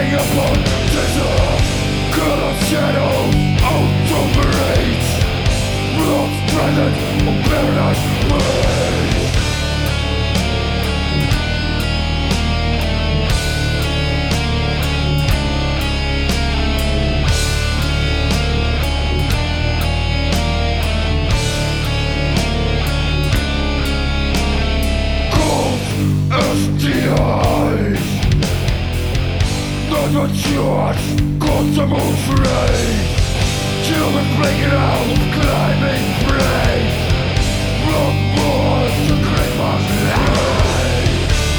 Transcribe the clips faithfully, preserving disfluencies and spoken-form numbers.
upon desert, color shadow, out over age, lost planet of paradise way. S T Is, not a choice, consumable phrase. Children breaking out of climbing prey. From wars to grave of life.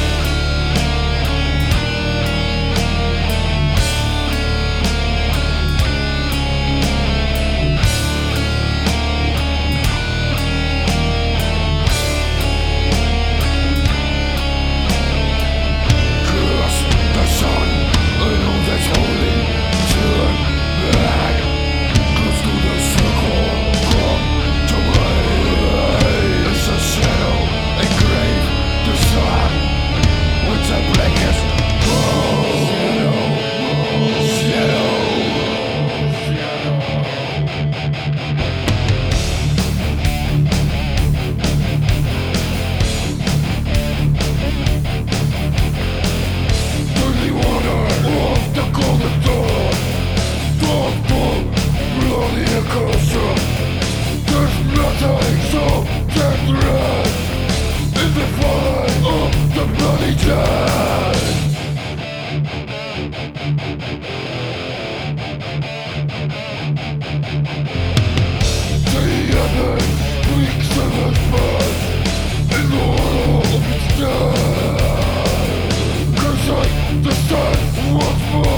There's nothing so dangerous in the falling of the bloody dead. The enemy speaks in his blood in the hollow of its dead. Cursing the sun once more.